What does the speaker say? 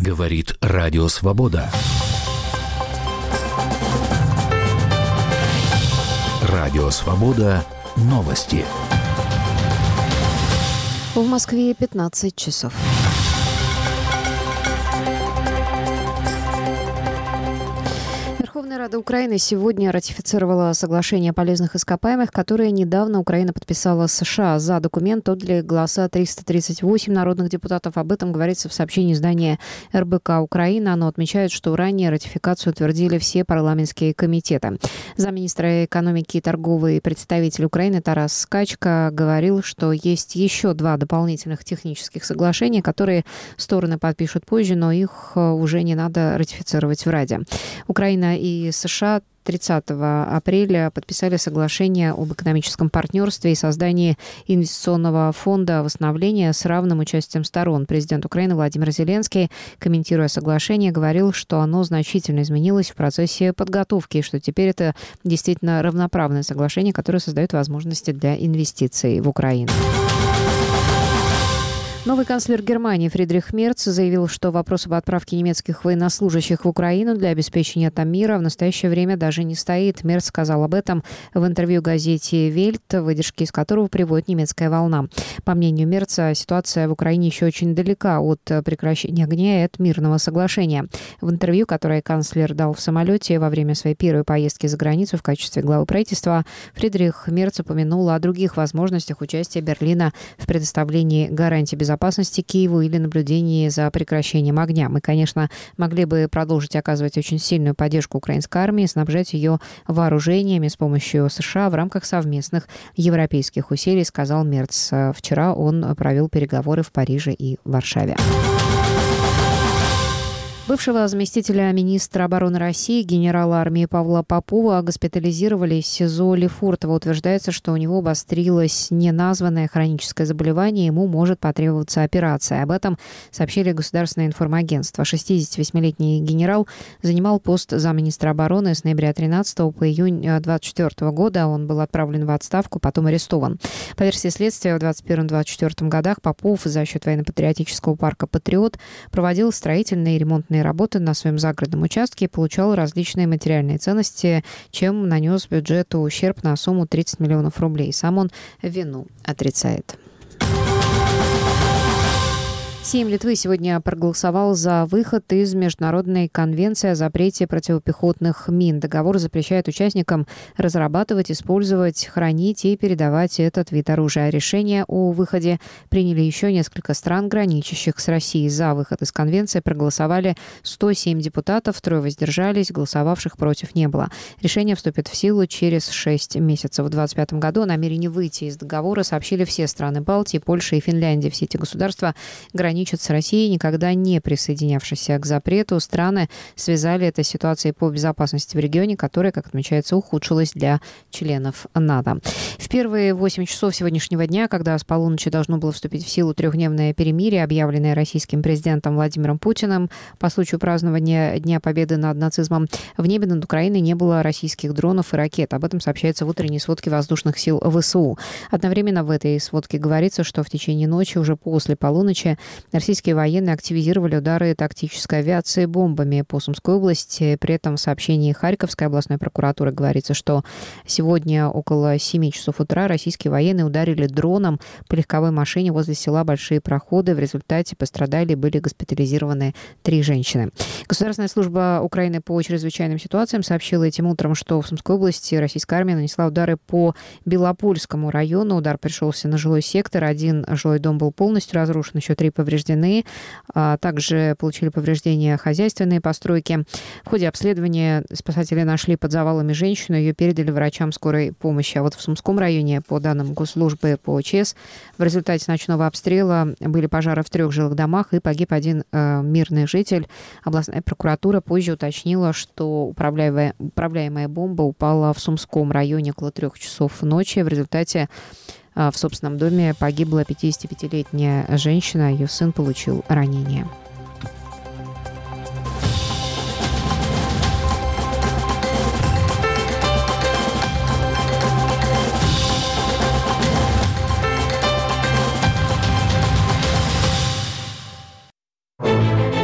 Говорит Радио Свобода. Радио Свобода. Новости. В Москве 15 часов. Верховная Рада Украины сегодня ратифицировала соглашение о полезных ископаемых, которое недавно Украина подписала с США. За документ отдали голоса 338 народных депутатов. Об этом говорится в сообщении издания РБК Украина. Оно отмечает, что ранее ратификацию утвердили все парламентские комитеты. Замминистра экономики и торговый представитель Украины Тарас Скачка говорил, что есть еще 2 дополнительных технических соглашения, которые стороны подпишут позже, но их уже не надо ратифицировать в Раде. Украина и США 30 апреля подписали соглашение об экономическом партнерстве и создании инвестиционного фонда восстановления с равным участием сторон. Президент Украины Владимир Зеленский, комментируя соглашение, говорил, что оно значительно изменилось в процессе подготовки, и что теперь это действительно равноправное соглашение, которое создает возможности для инвестиций в Украину. Новый канцлер Германии Фридрих Мерц заявил, что вопрос об отправке немецких военнослужащих в Украину для обеспечения там мира в настоящее время даже не стоит. Мерц сказал об этом в интервью газете «Вельт», выдержки из которого приводит немецкая волна. По мнению Мерца, ситуация в Украине еще очень далека от прекращения огня и от мирного соглашения. В интервью, которое канцлер дал в самолете во время своей первой поездки за границу в качестве главы правительства, Фридрих Мерц упомянул о других возможностях участия Берлина в предоставлении гарантий безопасности Киеву или наблюдении за прекращением огня. Мы, конечно, могли бы продолжить оказывать очень сильную поддержку украинской армии, снабжать ее вооружениями с помощью США в рамках совместных европейских усилий, сказал Мерц. Вчера он провел переговоры в Париже и Варшаве. Бывшего заместителя министра обороны России, генерала армии Павла Попова, госпитализировали в СИЗО Лефортово. Утверждается, что у него обострилось неназванное хроническое заболевание, ему может потребоваться операция. Об этом сообщили Государственное информагентство. 68-летний генерал занимал пост замминистра обороны с ноября 13 по июнь 24 года. Он был отправлен в отставку, потом арестован. По версии следствия, в 21-24 годах Попов за счет военно-патриотического парка «Патриот» проводил строительные и ремонтные работы на своем загородном участке и получал различные материальные ценности, чем нанес бюджету ущерб на сумму 30 миллионов рублей. Сам он вину отрицает. Сейм Литвы сегодня проголосовал за выход из Международной конвенции о запрете противопехотных мин. Договор запрещает участникам разрабатывать, использовать, хранить и передавать этот вид оружия. Решение о выходе приняли еще несколько стран, граничащих с Россией. За выход из конвенции проголосовали 107 депутатов, 3 воздержались, голосовавших против не было. Решение вступит в силу через 6 месяцев. В 2025 году о намерении выйти из договора сообщили все страны Балтии, Польша и Финляндия. Все эти государства граничат с Россией, никогда не присоединявшейся к запрету. Страны связали это с ситуацией по безопасности в регионе, которая, как отмечается, ухудшилась для членов НАТО. В первые 8 часов сегодняшнего дня, когда с полуночи должно было вступить в силу 3-дневное перемирие, объявленное российским президентом Владимиром Путиным по случаю празднования Дня Победы над нацизмом, в небе над Украиной не было российских дронов и ракет. Об этом сообщается в утренней сводке воздушных сил ВСУ. Одновременно в этой сводке говорится, что в течение ночи, уже после полуночи, российские военные активизировали удары тактической авиации бомбами по Сумской области. При этом в сообщении Харьковской областной прокуратуры говорится, что сегодня около 7 часов утра российские военные ударили дроном по легковой машине возле села Большие Проходы. В результате пострадали и были госпитализированы 3 женщины. Государственная служба Украины по чрезвычайным ситуациям сообщила этим утром, что в Сумской области российская армия нанесла удары по Белопольскому району. Удар пришелся на жилой сектор. 1 жилой дом был полностью разрушен, еще 3 повреждены. Также получили повреждения хозяйственные постройки. В ходе обследования спасатели нашли под завалами женщину, ее передали врачам скорой помощи. А вот в Сумском районе, по данным госслужбы по ЧС, в результате ночного обстрела были пожары в 3 жилых домах и погиб 1 мирный житель. Областная прокуратура позже уточнила, что управляемая бомба упала в Сумском районе около 3 часов ночи. В результате в собственном доме погибла 55-летняя женщина, ее сын получил ранение.